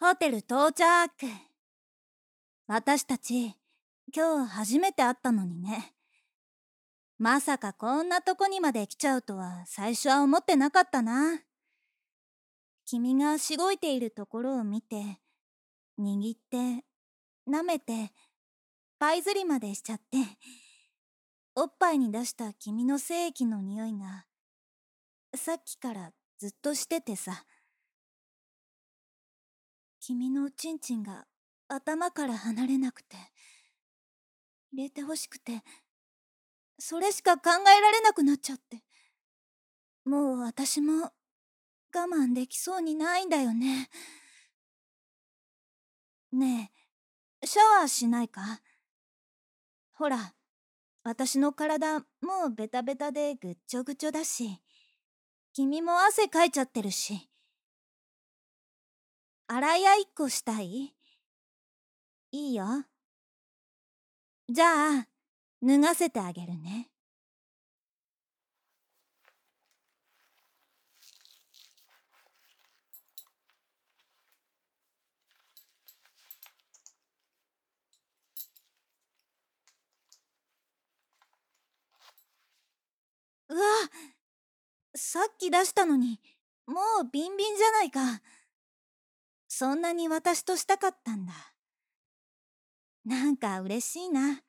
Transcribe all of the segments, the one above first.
ホテル到着。私たち、今日初めて会ったのにね。まさかこんなとこにまで来ちゃうとは最初は思ってなかったな。君がしごいているところを見て、握って、舐めて、パイ釣りまでしちゃって、おっぱいに出した君の精液の匂いが、さっきからずっとしててさ。君のおちんちんが頭から離れなくて、入れてほしくて、それしか考えられなくなっちゃって。もう私も我慢できそうにないんだよね。ねえ、シャワーしないか？ほら、私の体もうベタベタでぐっちょぐちょだし、君も汗かいちゃってるし。洗い屋一個したい？いいよ。じゃあ、脱がせてあげるね。うわ、さっき出したのに、もうビンビンじゃないか。そんなに私としたかったんだ。なんか嬉しいな。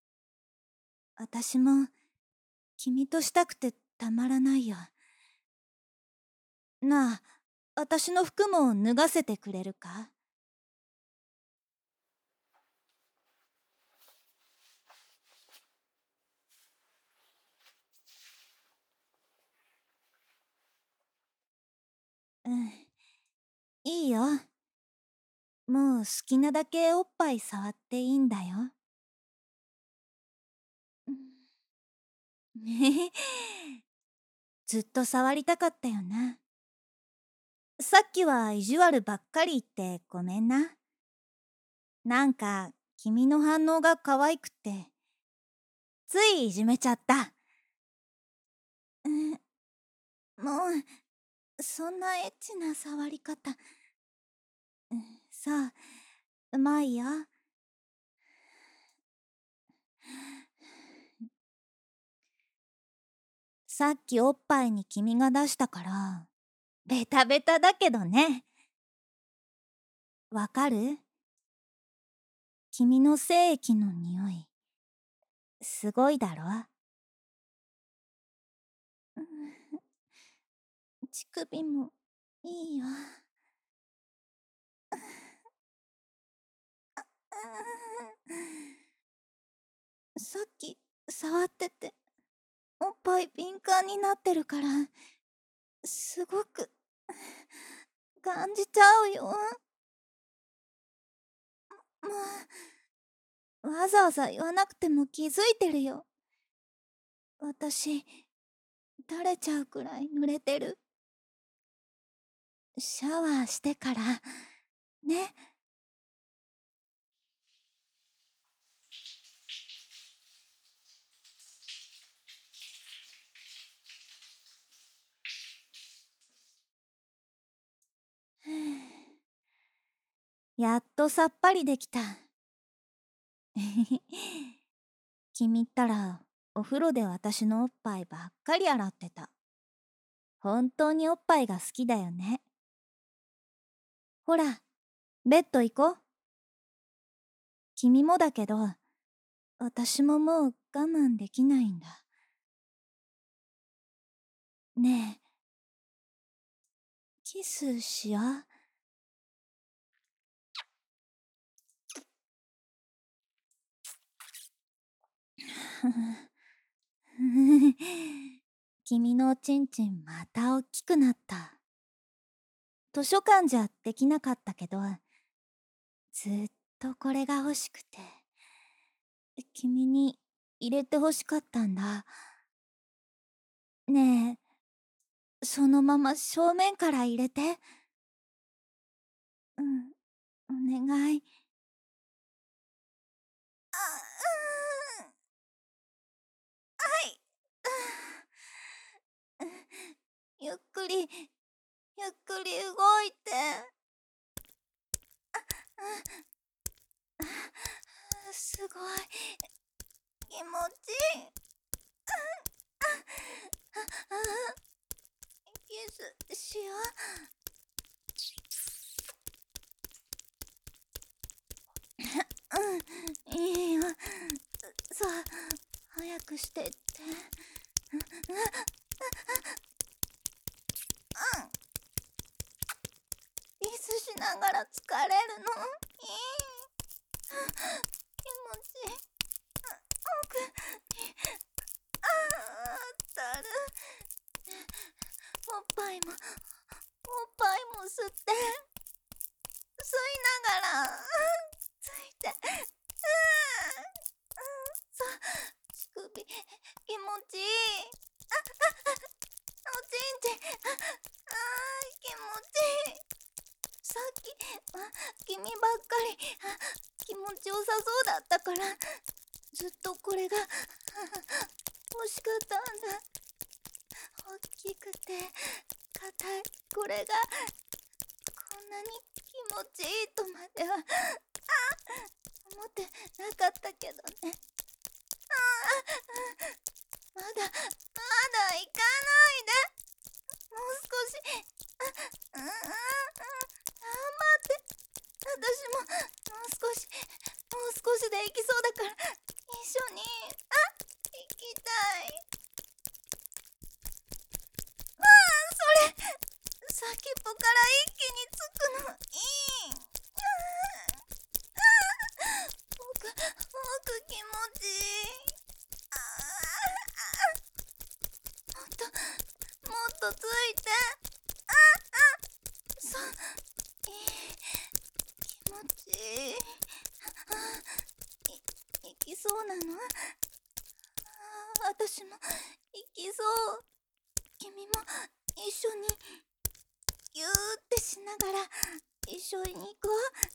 私も君としたくてたまらないよ。なあ、私の服も脱がせてくれるか？うん、いいよ。もう好きなだけおっぱい触っていいんだよ。うんずっと触りたかったよな。さっきは意地悪ばっかり言ってごめんな。なんか君の反応が可愛くて、ついいじめちゃった。うん、もう、そんなエッチな触り方。うん、そう、うまいよ。さっきおっぱいに君が出したから、ベタベタだけどね。わかる？君の精液の匂い、すごいだろ？うん、乳首もいいよ。さっき触ってて、おっぱい敏感になってるから、すごく感じちゃうよ。もう、わざわざ言わなくても気づいてるよ。私、垂れちゃうくらい濡れてる。シャワーしてから、ね。やっとさっぱりできた。君ったら、お風呂で私のおっぱいばっかり洗ってた。本当におっぱいが好きだよね。ほら、ベッド行こう。君もだけど、私ももう我慢できないんだ。ねえ、キスしよう。君のおちんちんまたおっきくなった。図書館じゃできなかったけど、ずっとこれが欲しくて、君に入れて欲しかったんだ。ねえ、そのまま正面から入れて。うん、お願い。あ、うん、はい。ゆっくり、ゆっくり動いて。 うん、いいよ。さあ、早くしてって。リスしながら疲れるの。いい。気持ちいい。奥に。たる。おっぱいも、おっぱいも吸って。吸いながら、ついて。そう、乳首、気持ちいい。おちんちん、気持ちいい。さっき、君ばっかり、気持ちよさそうだったから、ずっとこれが欲しかったんだ。大きくて、硬い、これが、こんなに気持ちいいとまでは、思ってなかったけどね。まだ、まだ行かないで。もう少し、頑張って。私も、もう少し、もう少しで行きそうだから、一緒に、行きたい。それ、先っぽから一気につくの、いい。奥気持ちいい。もっと、もっとついて。そう、いい。気持ちいい。行きそうなの？私も行きそう。君も一緒にぎゅーってしながら一緒に行こう。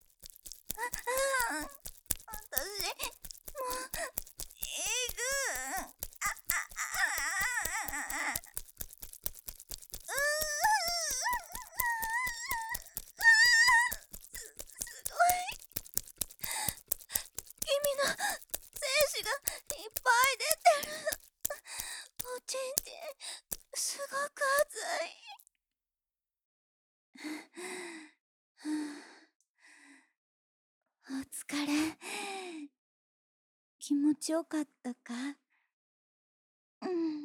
私もう行く。すごい。君の精子がいっぱい出てる。おちんちん、すごく熱い。お疲れ。気持ちよかったか？うん。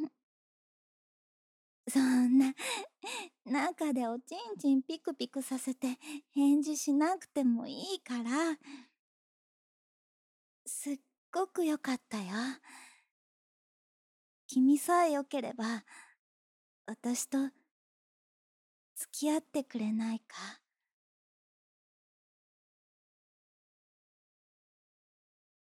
そんな、中でおちんちんピクピクさせて返事しなくてもいいから。すっごくよかったよ。君さえよければ、私と付き合ってくれないか？